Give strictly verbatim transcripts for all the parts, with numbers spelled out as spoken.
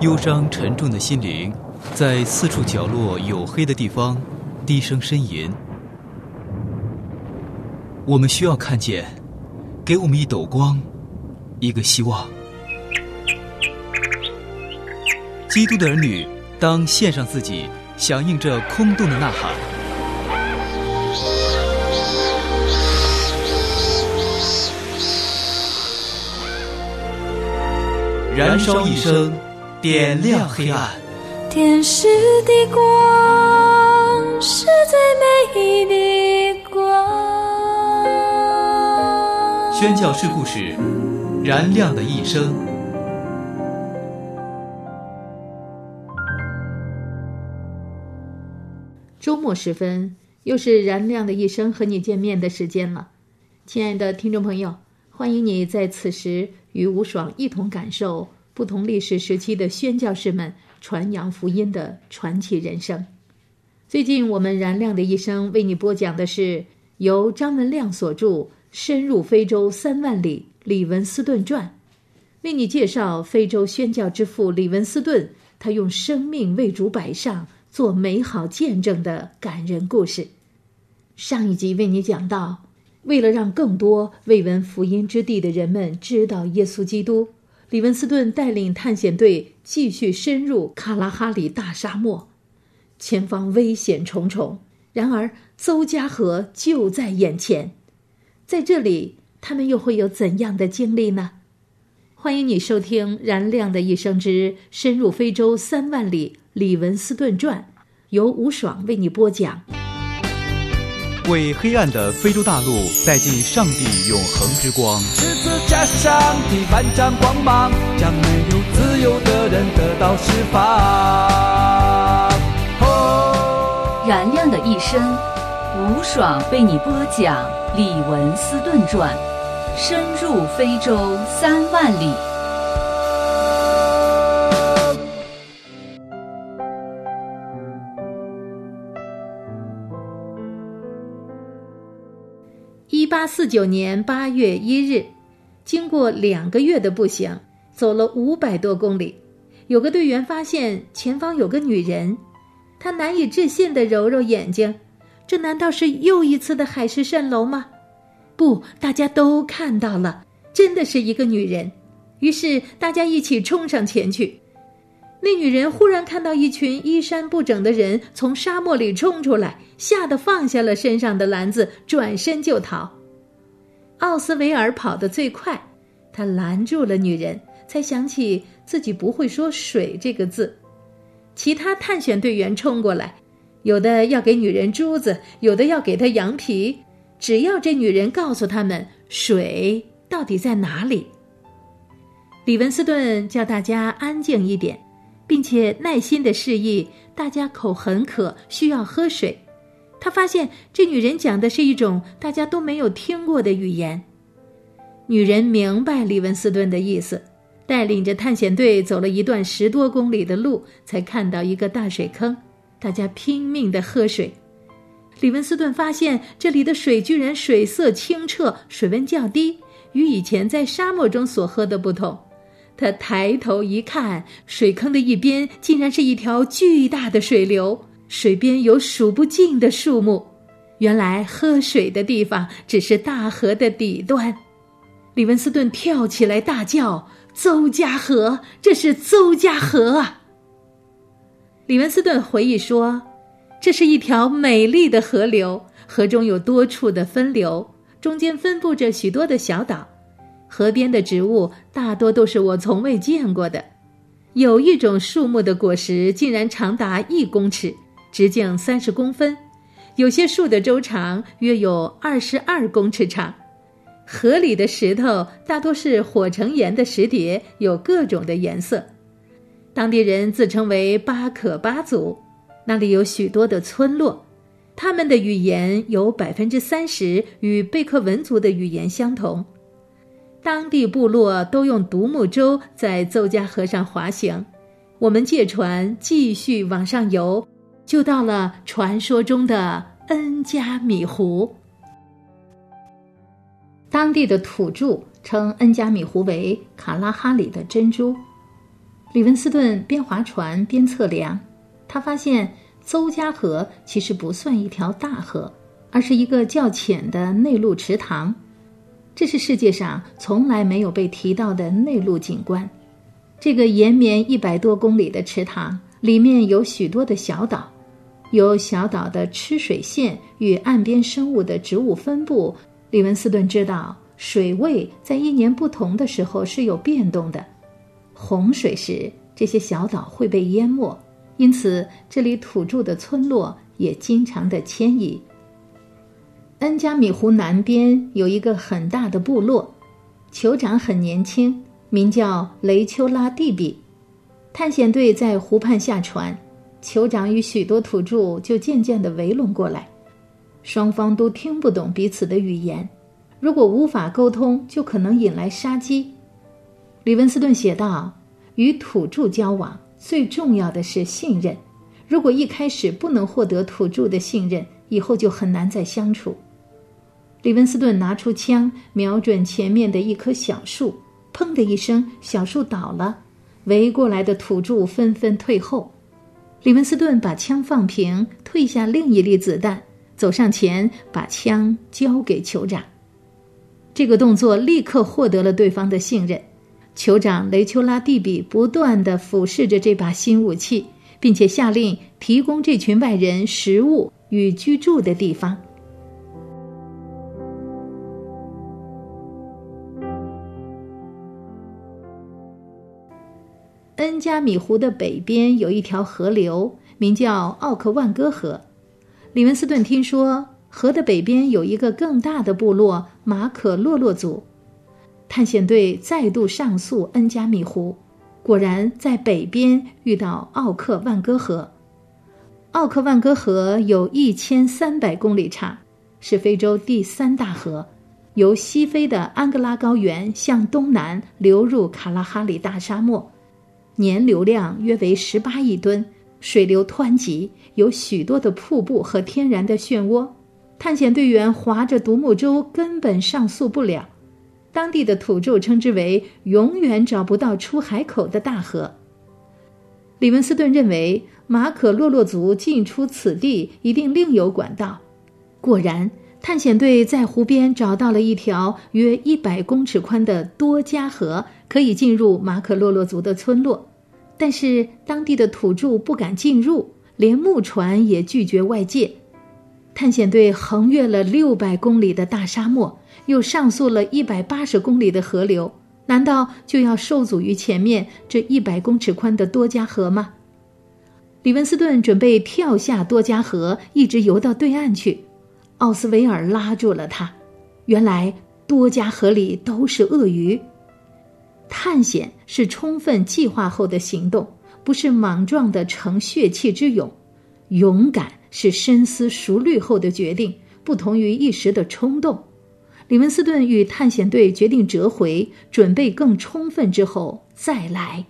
忧伤沉重的心灵在四处角落黝黑的地方低声呻吟。我们需要看见，给我们一斗光，一个希望。基督的儿女当献上自己，响应着空洞的呐喊。燃烧一生，点亮黑暗。 天使的光是最美的光。 宣教士故事，燃亮的一生。 周末时分，又是燃亮的一生和你见面的时间了。亲爱的听众朋友，欢迎你在此时与吴爽一同感受不同历史时期的宣教士们传扬福音的传奇人生。最近我们燃亮的一生为你播讲的是由张文亮所著《深入非洲三万里李文斯顿传》，为你介绍非洲宣教之父李文斯顿，他用生命为主摆上，做美好见证的感人故事。上一集为你讲到，为了让更多未闻福音之地的人们知道耶稣基督，李文斯顿带领探险队继续深入卡拉哈里大沙漠，前方危险重重，然而邹加河就在眼前。在这里，他们又会有怎样的经历呢？欢迎你收听《燃亮的一生之深入非洲三万里李文斯顿传》，由吴爽为你播讲。 为黑暗的非洲大陆带进上帝永恒之光。 十字架上的万丈光芒，将没有自由的人得到释放。哦， 燃亮的一生，吴爽为你播讲李文斯顿传，深入非洲三万里。 一八四九年八月一日，经过两个月的步行，走了五百多公里，有个队员发现前方有个女人，他难以置信地揉揉眼睛，这难道是又一次的海市蜃楼吗？不，大家都看到了，真的是一个女人。于是大家一起冲上前去。那女人忽然看到一群衣衫不整的人从沙漠里冲出来，吓得放下了身上的篮子，转身就逃。奥斯维尔跑得最快，他拦住了女人，才想起自己不会说水这个字。其他探险队员冲过来，有的要给女人珠子，有的要给她羊皮，只要这女人告诉他们水到底在哪里。李文斯顿叫大家安静一点，并且耐心地示意大家口很渴，需要喝水。他发现这女人讲的是一种大家都没有听过的语言。女人明白李文斯顿的意思，带领着探险队走了一段十多公里的路，才看到一个大水坑，大家拼命地喝水。李文斯顿发现这里的水居然水色清澈，水温较低，与以前在沙漠中所喝的不同。他抬头一看，水坑的一边竟然是一条巨大的水流，水边有数不尽的树木。原来喝水的地方只是大河的底端。李文斯顿跳起来大叫：邹加河，这是邹加河啊！李文斯顿回忆说，这是一条美丽的河流，河中有多处的分流，中间分布着许多的小岛，河边的植物大多都是我从未见过的。有一种树木的果实竟然长达一公尺，直径三十公分，有些树的周长约有二十二公尺长。河里的石头大多是火成岩的石叠，有各种的颜色。当地人自称为巴可巴族，那里有许多的村落，他们的语言有 百分之三十 与贝克文族的语言相同。当地部落都用独木舟在邹加河上滑行，我们借船继续往上游，就到了传说中的恩加米湖。当地的土著称恩加米湖为卡拉哈里的珍珠。 李文斯顿边划船边测量，他发现邹家河其实不算一条大河，而是一个较浅的内陆池塘。这是世界上从来没有被提到的内陆景观。这个延绵一百多公里的池塘里面有许多的小岛，由小岛的吃水线与岸边生物的植物分布，李文斯顿知道水位在一年不同的时候是有变动的。洪水时，这些小岛会被淹没，因此这里土著的村落也经常的迁移。恩加米湖南边有一个很大的部落，酋长很年轻，名叫雷丘拉蒂比。探险队在湖畔下船，酋长与许多土著就渐渐地围拢过来，双方都听不懂彼此的语言，如果无法沟通，就可能引来杀机。李文斯顿写道，与土著交往最重要的是信任，如果一开始不能获得土著的信任，以后就很难再相处。李文斯顿拿出枪，瞄准前面的一棵小树，砰的一声，小树倒了，围过来的土著纷纷退后。李文斯顿把枪放平，退下另一粒子弹，走上前把枪交给酋长。这个动作立刻获得了对方的信任。酋长雷丘拉蒂比不断地俯视着这把新武器，并且下令提供这群外人食物与居住的地方。恩加米湖的北边有一条河流，名叫奥克万戈河。李文斯顿听说河的北边有一个更大的部落马可洛洛族，探险队再度上溯恩加米湖，果然在北边遇到奥克万戈河。奥克万戈河有一千三百公里长，是非洲第三大河，由西非的安哥拉高原向东南流入卡拉哈里大沙漠，年流量约为十八亿吨，水流湍急，有许多的瀑布和天然的漩涡。探险队员划着独木舟根本上溯不了，当地的土著称之为永远找不到出海口的大河。李文斯顿认为马可洛洛族进出此地一定另有管道。果然，探险队在湖边找到了一条约一百公尺宽的多加河，可以进入马可洛洛族的村落。但是当地的土著不敢进入，连木船也拒绝外界。探险队横越了六百公里的大沙漠，又上溯了一百八十公里的河流，难道就要受阻于前面这一百公尺宽的多加河吗？李文斯顿准备跳下多加河，一直游到对岸去。奥斯维尔拉住了他，原来多加河里都是鳄鱼。探险是充分计划后的行动，不是莽撞的逞血气之勇。勇敢是深思熟虑后的决定，不同于一时的冲动。李文斯顿与探险队决定折回，准备更充分之后再来。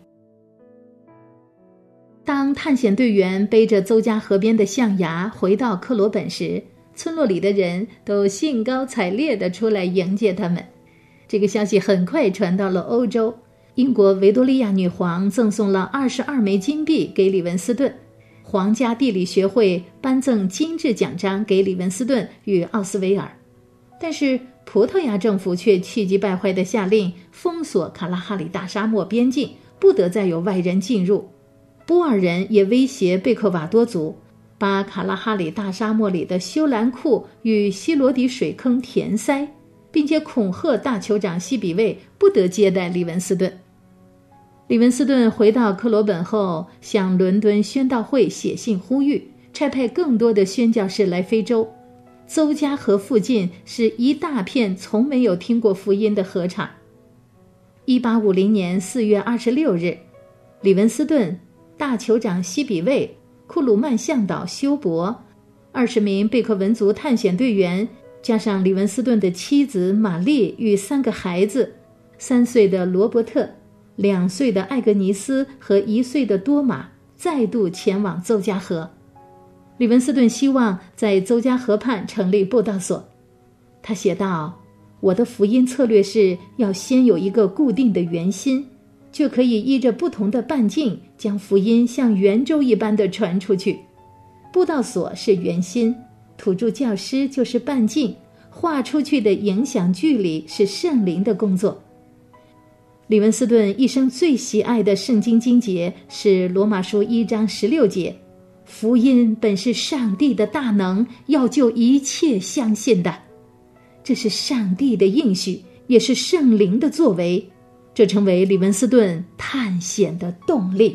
当探险队员背着邹家河边的象牙回到克罗本时，村落里的人都兴高采烈地出来迎接他们。这个消息很快传到了欧洲，英国维多利亚女皇赠送了二十二枚金币给李文斯顿，皇家地理学会颁赠金质奖章给李文斯顿与奥斯维尔。但是葡萄牙政府却气急败坏地下令封锁卡拉哈里大沙漠边境，不得再有外人进入。波尔人也威胁贝克瓦多族，把卡拉哈里大沙漠里的休兰库与希罗底水坑填塞，并且恐吓大酋长西比卫不得接待利文斯顿。利文斯顿回到克罗本后，向伦敦宣道会写信呼吁，差派更多的宣教士来非洲。邹家河附近是一大片从没有听过福音的河场。一八五零年四月二十六日，利文斯顿、大酋长西比卫、库鲁曼向导休伯、二十名贝克文族探险队员，加上利文斯顿的妻子玛丽与三个孩子，三岁的罗伯特、两岁的艾格尼斯和一岁的多玛，再度前往邹家河。利文斯顿希望在邹家河畔成立布道所。他写道：我的福音策略是要先有一个固定的圆心， 就可以依着不同的半径将福音像圆周一般的传出去。布道所是圆心，土著教师就是半径，画出去的影响距离是圣灵的工作。李文斯顿一生最喜爱的圣经经节是罗马书一章十六节，福音本是上帝的大能，要救一切相信的。这是上帝的应许，也是圣灵的作为，这成为李文斯顿探险的动力。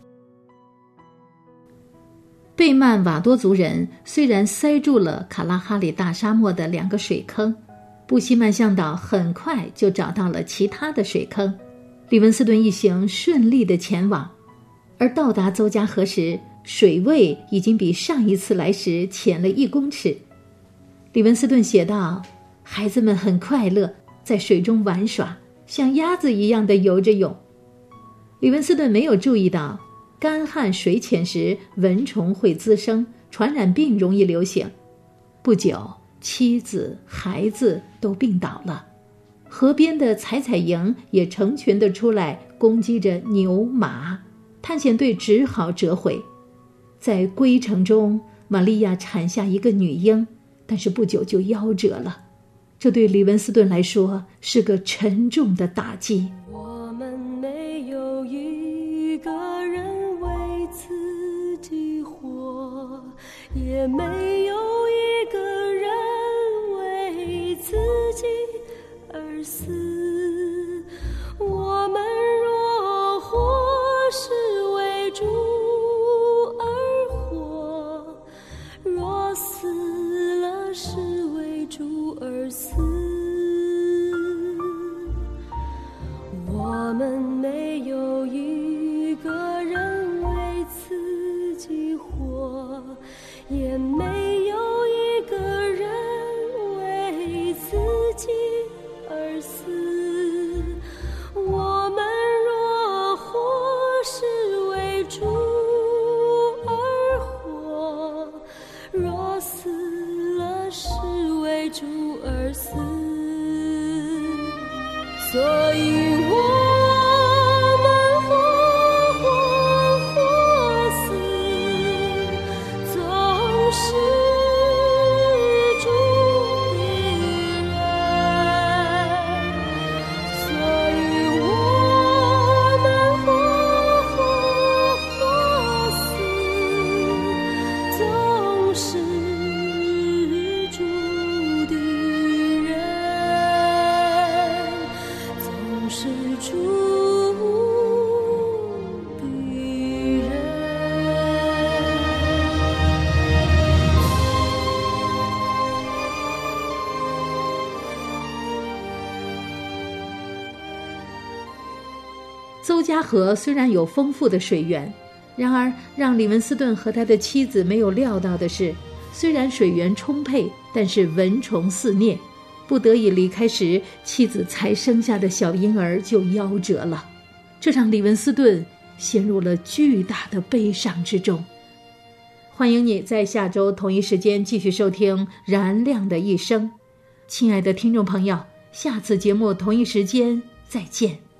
贝曼瓦多族人虽然塞住了卡拉哈里大沙漠的两个水坑，布希曼向导很快就找到了其他的水坑，李文斯顿一行顺利地前往。而到达邹家河时，水位已经比上一次来时浅了一公尺。李文斯顿写道，孩子们很快乐，在水中玩耍，像鸭子一样的游着泳。李文斯顿没有注意到干旱水浅时蚊虫会滋生，传染病容易流行。不久，妻子孩子都病倒了，河边的采采蝇也成群地出来攻击着牛马，探险队只好折回。在归程中，玛利亚产下一个女婴，但是不久就夭折了。这对李文斯顿来说是个沉重的打击。 我们没有一个人为自己活，也没有一个人为自己而死。我们若活是为主而活，若死了是为主而死。我们没有一个人为自己活，也没有一个人为自己而死。我们若活是为主而活，若死了是为主而死。所以我邹家河虽然有丰富的水源，然而让李文斯顿和他的妻子没有料到的是，虽然水源充沛，但是蚊虫肆虐，不得已离开时，妻子才生下的小婴儿就夭折了。这让李文斯顿陷入了巨大的悲伤之中。欢迎你在下周同一时间继续收听《燃亮的一生》。亲爱的听众朋友，下次节目同一时间再见。